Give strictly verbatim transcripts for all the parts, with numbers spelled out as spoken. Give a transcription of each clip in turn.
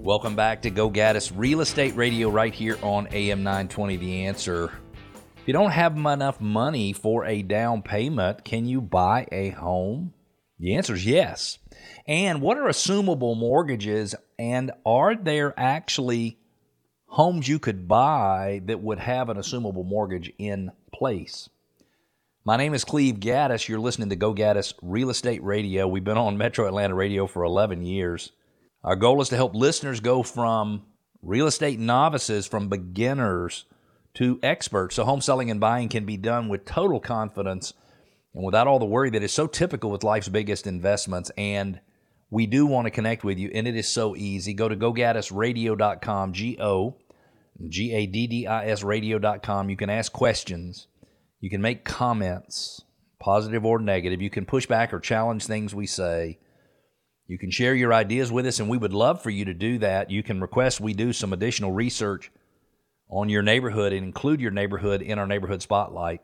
Welcome back to Go Gaddis Real Estate Radio right here on A M nine twenty The Answer. If you don't have enough money for a down payment, can you buy a home? The answer is yes. And what are assumable mortgages, and are there actually homes you could buy that would have an assumable mortgage in place? My name is Cleve Gaddis. You're listening to Go Gaddis Real Estate Radio. We've been on Metro Atlanta Radio for eleven years. Our goal is to help listeners go from real estate novices, from beginners to experts, so home selling and buying can be done with total confidence and without all the worry that is so typical with life's biggest investments. And we do want to connect with you, and it is so easy. Go to go gaddis radio dot com, G O G A D D I S radio dot com. You can ask questions. You can make comments, positive or negative. You can push back or challenge things we say. You can share your ideas with us, and we would love for you to do that. You can request we do some additional research on your neighborhood and include your neighborhood in our neighborhood spotlight.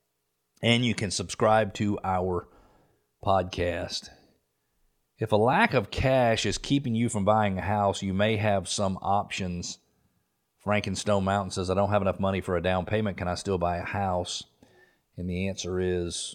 And you can subscribe to our podcast. If a lack of cash is keeping you from buying a house, you may have some options. Frank in Stone Mountain says, I don't have enough money for a down payment. Can I still buy a house? And the answer is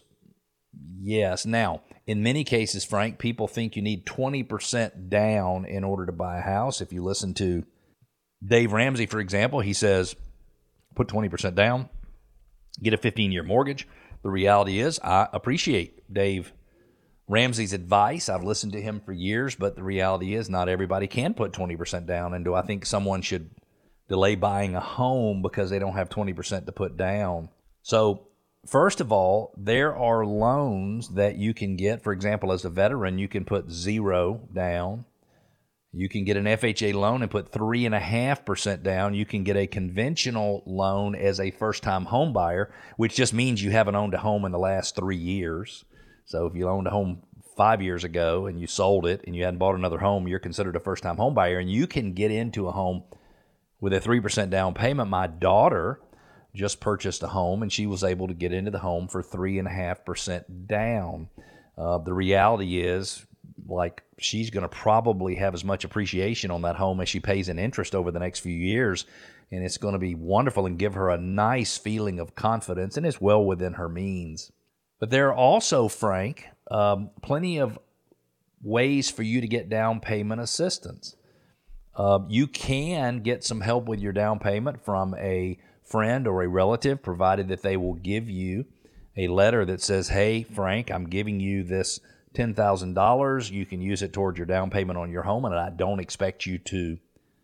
yes. Now, in many cases, Frank, people think you need twenty percent down in order to buy a house. If you listen to Dave Ramsey, for example, he says, put twenty percent down, get a fifteen-year mortgage. The reality is, I appreciate Dave Ramsey's advice. I've listened to him for years, but the reality is not everybody can put twenty percent down. And do I think someone should delay buying a home because they don't have twenty percent to put down? So, first of all, there are loans that you can get. For example, as a veteran, you can put zero down. You can get an F H A loan and put three point five percent down. You can get a conventional loan as a first-time home buyer, which just means you haven't owned a home in the last three years. So if you owned a home five years ago and you sold it and you hadn't bought another home, you're considered a first-time home buyer, and you can get into a home with a three percent down payment. My daughter just purchased a home, and she was able to get into the home for three point five percent down. Uh, the reality is, like, she's going to probably have as much appreciation on that home as she pays in interest over the next few years, and it's going to be wonderful and give her a nice feeling of confidence, and it's well within her means. But there are also, Frank, um, plenty of ways for you to get down payment assistance. Uh, you can get some help with your down payment from a friend or a relative, provided that they will give you a letter that says, hey, Frank, I'm giving you this ten thousand dollars. You can use it towards your down payment on your home, and I don't expect you to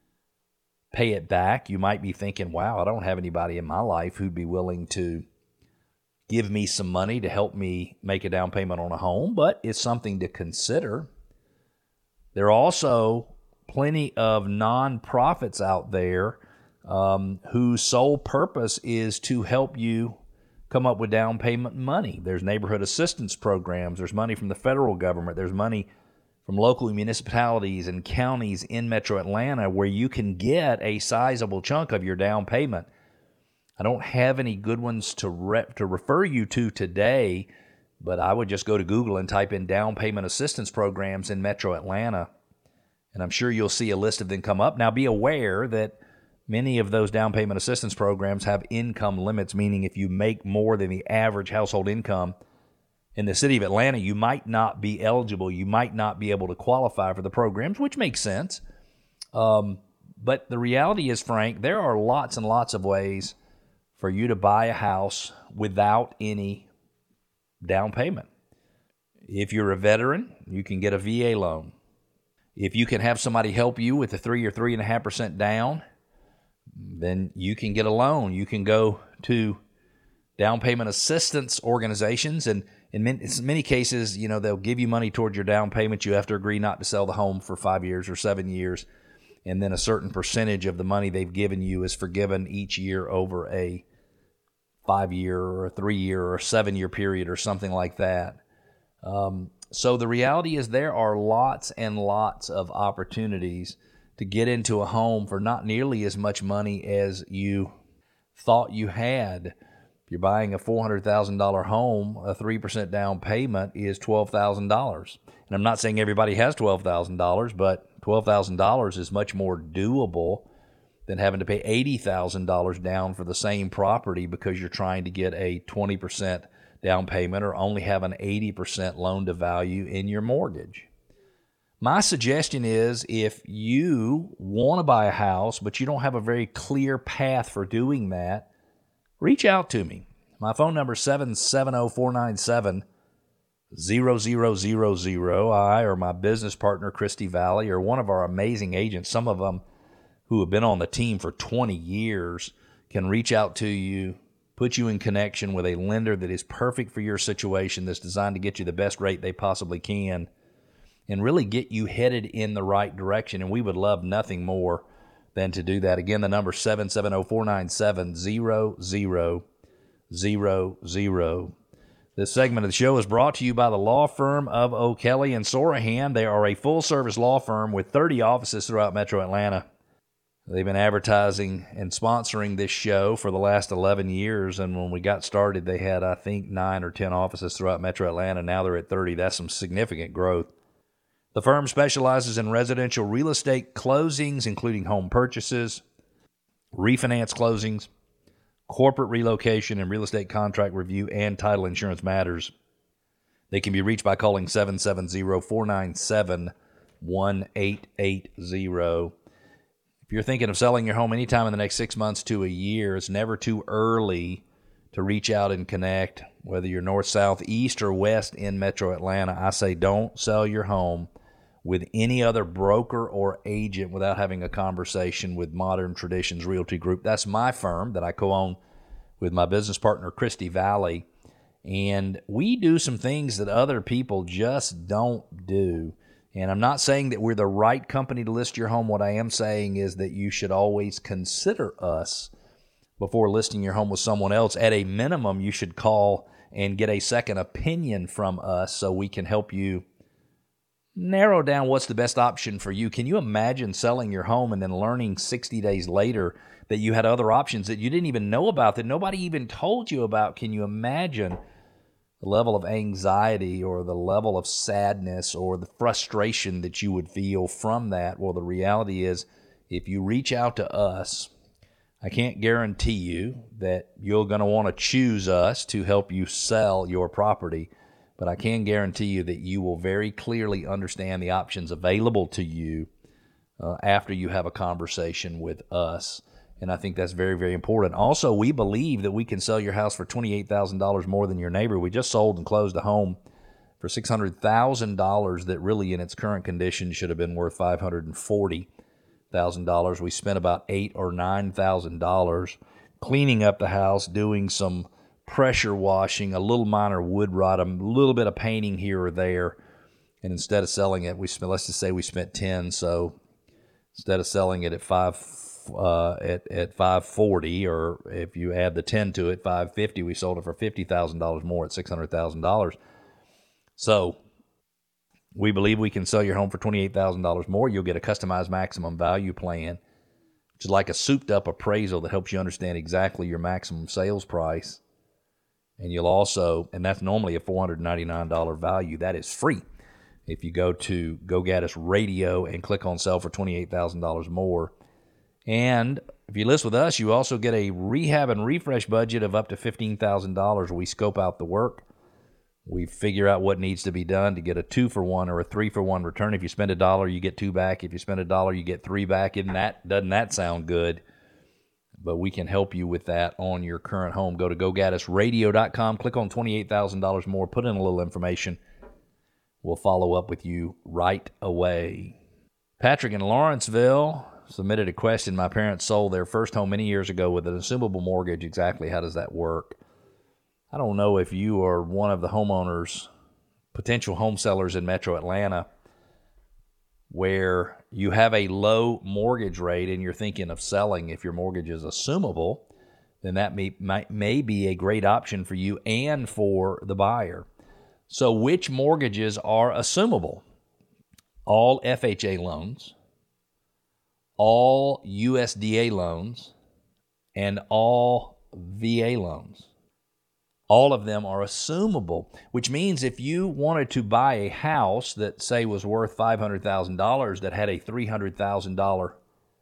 pay it back. You might be thinking, wow, I don't have anybody in my life who'd be willing to give me some money to help me make a down payment on a home, but it's something to consider. There are also plenty of nonprofits out there um, whose sole purpose is to help you come up with down payment money. There's neighborhood assistance programs. There's money from the federal government. There's money from local municipalities and counties in Metro Atlanta where you can get a sizable chunk of your down payment. I don't have any good ones to re- to refer you to today, but I would just go to Google and type in down payment assistance programs in Metro Atlanta, and I'm sure you'll see a list of them come up. Now, be aware that many of those down payment assistance programs have income limits, meaning if you make more than the average household income in the city of Atlanta, you might not be eligible. You might not be able to qualify for the programs, which makes sense. Um, but the reality is, Frank, there are lots and lots of ways for you to buy a house without any down payment. If you're a veteran, you can get a V A loan. If you can have somebody help you with a three or three and a half percent down, then you can get a loan. You can go to down payment assistance organizations, and in many, in many cases, you know, they'll give you money towards your down payment. You have to agree not to sell the home for five years or seven years, and then a certain percentage of the money they've given you is forgiven each year over a five-year or a three-year or a seven-year period or something like that. Um, so the reality is there are lots and lots of opportunities to get into a home for not nearly as much money as you thought you had. If you're buying a four hundred thousand dollars home, a three percent down payment is twelve thousand dollars. And I'm not saying everybody has twelve thousand dollars, but twelve thousand dollars is much more doable than having to pay eighty thousand dollars down for the same property because you're trying to get a twenty percent down payment or only have an eighty percent loan to value in your mortgage. My suggestion is if you want to buy a house, but you don't have a very clear path for doing that, reach out to me. My phone number is seven seven zero, four nine seven, zero zero zero zero. I or my business partner, Christy Valley, or one of our amazing agents, some of them who have been on the team for twenty years, can reach out to you, put you in connection with a lender that is perfect for your situation, that's designed to get you the best rate they possibly can, and really get you headed in the right direction. And we would love nothing more than to do that. Again, the number is seven seven zero, four nine seven, zero zero zero zero. This segment of the show is brought to you by the law firm of O'Kelly and Sorahan. They are a full-service law firm with thirty offices throughout Metro Atlanta. They've been advertising and sponsoring this show for the last eleven years, and when we got started, they had, I think, nine or ten offices throughout Metro Atlanta. Now they're at thirty. That's some significant growth. The firm specializes in residential real estate closings, including home purchases, refinance closings, corporate relocation, and real estate contract review and title insurance matters. They can be reached by calling seven seven zero, four nine seven, one eight eight zero. If you're thinking of selling your home anytime in the next six months to a year, it's never too early to reach out and connect. Whether you're north, south, east, or west in Metro Atlanta, I say don't sell your home with any other broker or agent without having a conversation with Modern Traditions Realty Group. That's my firm that I co-own with my business partner, Christy Valley. And we do some things that other people just don't do. And I'm not saying that we're the right company to list your home. What I am saying is that you should always consider us before listing your home with someone else. At a minimum, you should call and get a second opinion from us so we can help you narrow down what's the best option for you. Can you imagine selling your home and then learning sixty days later that you had other options that you didn't even know about, that nobody even told you about? Can you imagine the level of anxiety or the level of sadness or the frustration that you would feel from that? Well, the reality is, if you reach out to us, I can't guarantee you that you're going to want to choose us to help you sell your property, but I can guarantee you that you will very clearly understand the options available to you uh, after you have a conversation with us. And I think that's very, very important. Also, we believe that we can sell your house for twenty-eight thousand dollars more than your neighbor. We just sold and closed a home for six hundred thousand dollars that really in its current condition should have been worth five hundred forty thousand dollars. We spent about eight thousand dollars or nine thousand dollars cleaning up the house, doing some pressure washing, a little minor wood rot, a little bit of painting here or there. And instead of selling it, we spent, let's just say we spent ten. So instead of selling it at five Uh, at at five forty, or if you add the ten to it, five fifty, we sold it for fifty thousand dollars more at six hundred thousand dollars. So we believe we can sell your home for twenty-eight thousand dollars more. You'll get a customized maximum value plan, which is like a souped up appraisal that helps you understand exactly your maximum sales price. And you'll also, and that's normally a four hundred ninety-nine dollars value. That is free if you go to Go Gaddis Radio and click on sell for twenty-eight thousand dollars more. And if you list with us, you also get a rehab and refresh budget of up to fifteen thousand dollars. We scope out the work. We figure out what needs to be done to get a two-for-one or a three-for-one return. If you spend a dollar, you get two back. If you spend a dollar, you get three back. Isn't that, doesn't that sound good? But we can help you with that on your current home. Go to go gaddis radio dot com, click on twenty-eight thousand dollars more, put in a little information. We'll follow up with you right away. Patrick in Lawrenceville submitted a question. My parents sold their first home many years ago with an assumable mortgage. Exactly how does that work? I don't know if you are one of the homeowners, potential home sellers in Metro Atlanta, where you have a low mortgage rate and you're thinking of selling. If your mortgage is assumable, then that may, might, may be a great option for you and for the buyer. So which mortgages are assumable? All F H A loans, all U S D A loans, and all V A loans. All of them are assumable, which means if you wanted to buy a house that, say, was worth five hundred thousand dollars that had a three hundred thousand dollars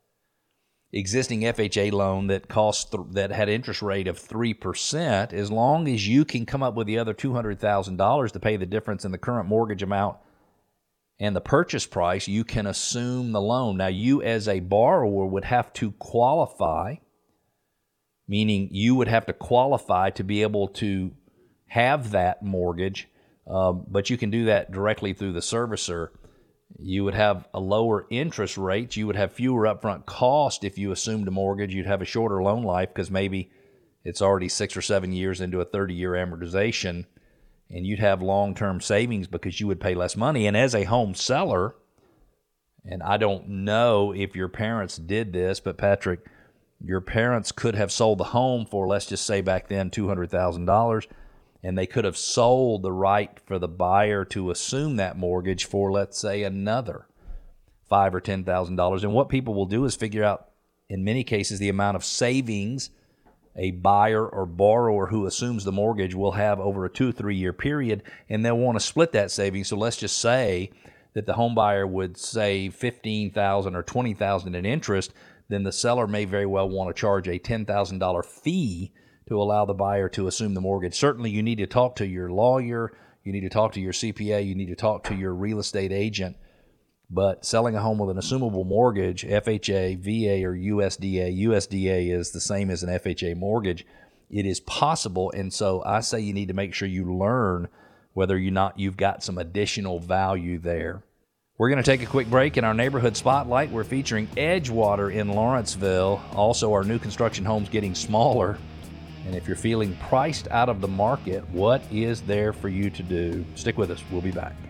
existing F H A loan that cost th- that had interest rate of three percent, as long as you can come up with the other two hundred thousand dollars to pay the difference in the current mortgage amount and the purchase price, you can assume the loan. Now, you as a borrower would have to qualify, meaning you would have to qualify to be able to have that mortgage, um, but you can do that directly through the servicer. You would have a lower interest rate. You would have fewer upfront costs if you assumed a mortgage. You'd have a shorter loan life because maybe it's already six or seven years into a thirty-year amortization, and you'd have long-term savings because you would pay less money. And as a home seller, and I don't know if your parents did this, but Patrick, your parents could have sold the home for, let's just say back then, two hundred thousand dollars, and they could have sold the right for the buyer to assume that mortgage for, let's say, another five thousand dollars or ten thousand dollars. And what people will do is figure out, in many cases, the amount of savings a buyer or borrower who assumes the mortgage will have over a two or three-year period, and they'll want to split that savings. So let's just say that the home buyer would save fifteen thousand dollars or twenty thousand dollars in interest, then the seller may very well want to charge a ten thousand dollars fee to allow the buyer to assume the mortgage. Certainly, you need to talk to your lawyer, you need to talk to your C P A, you need to talk to your real estate agent. But selling a home with an assumable mortgage, F H A, V A, or U S D A, U S D A is the same as an F H A mortgage. It is possible, and so I say you need to make sure you learn whether or not you've got some additional value there. We're going to take a quick break. In our neighborhood spotlight, we're featuring Edgewater in Lawrenceville. Also, our new construction homes getting smaller. And if you're feeling priced out of the market, what is there for you to do? Stick with us. We'll be back.